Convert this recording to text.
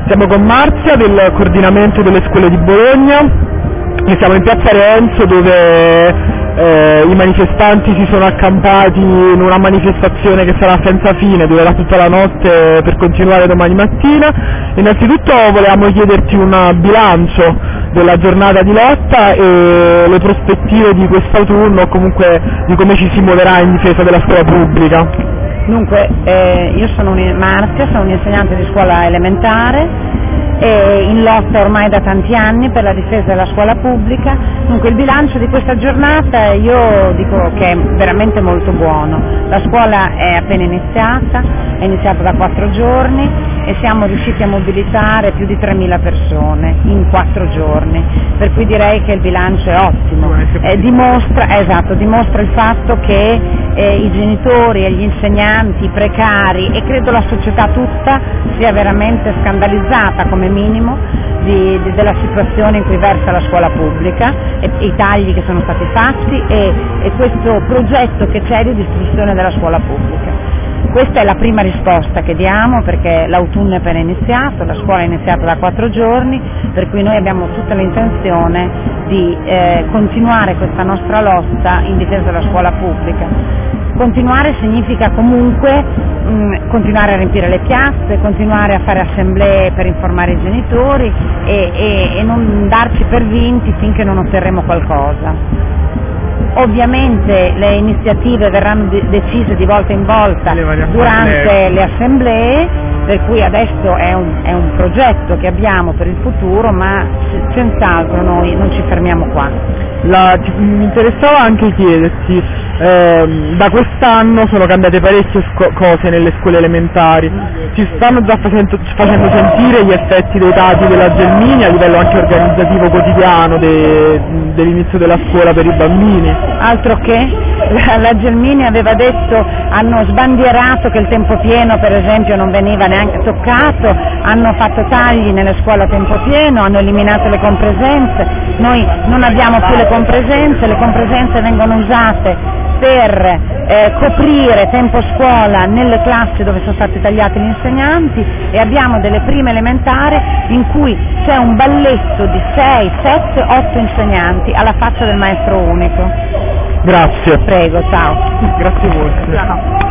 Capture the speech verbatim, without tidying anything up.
Siamo con Marzia del coordinamento delle scuole di Bologna e siamo in piazza Renzo dove eh, i manifestanti si sono accampati in una manifestazione che sarà senza fine, durerà tutta la notte per continuare domani mattina. Innanzitutto volevamo chiederti un bilancio della giornata di lotta e le prospettive di quest'autunno o comunque di come ci si muoverà in difesa della scuola pubblica. Dunque, eh, io sono un, Marzia, sono un'insegnante di scuola elementare e in lotta ormai da tanti anni per la difesa della scuola pubblica. Dunque il bilancio di questa giornata io dico che è veramente molto buono. La scuola è appena iniziata, è iniziata da quattro giorni e siamo riusciti a mobilitare più di tremila persone in quattro giorni, per cui direi che il bilancio è ottimo. Eh, dimostra, eh, esatto, dimostra il fatto che eh, i genitori e gli insegnanti, i precari e credo la società tutta sia veramente scandalizzata come minimo di, di, della situazione in cui versa la scuola pubblica e i tagli che sono stati fatti e, e questo progetto che c'è di distruzione della scuola pubblica. Questa è la prima risposta che diamo perché l'autunno è appena iniziato, la scuola è iniziata da quattro giorni, per cui noi abbiamo tutta l'intenzione di eh, continuare questa nostra lotta in difesa della scuola pubblica. Continuare significa comunque mh, continuare a riempire le piazze, continuare a fare assemblee per informare i genitori e, e, e non darci per vinti finché non otterremo qualcosa. Ovviamente le iniziative verranno de- decise di volta in volta durante le assemblee, per cui adesso è un, è un progetto che abbiamo per il futuro, ma senz'altro noi non ci fermiamo qua. La, ti, mi interessava anche chiederti, ehm, da quest'anno sono cambiate parecchie sco- cose nelle scuole elementari, si stanno già facendo, facendo sentire gli effetti dei dati della Gelmini a livello anche organizzativo quotidiano de, dell'inizio della scuola per i bambini? Altro che, la, la Gelmini aveva detto, hanno sbandierato che il tempo pieno per esempio non veniva neanche toccato, hanno fatto tagli nelle scuole a tempo pieno, hanno eliminato le compresenze, noi non abbiamo più le compresenze, le compresenze vengono usate per eh, coprire tempo scuola nelle classi dove sono stati tagliati gli insegnanti e abbiamo delle prime elementari in cui c'è un balletto di sei, sette, otto insegnanti alla faccia del maestro unico. Grazie. Prego, ciao. Grazie a voi. Ciao.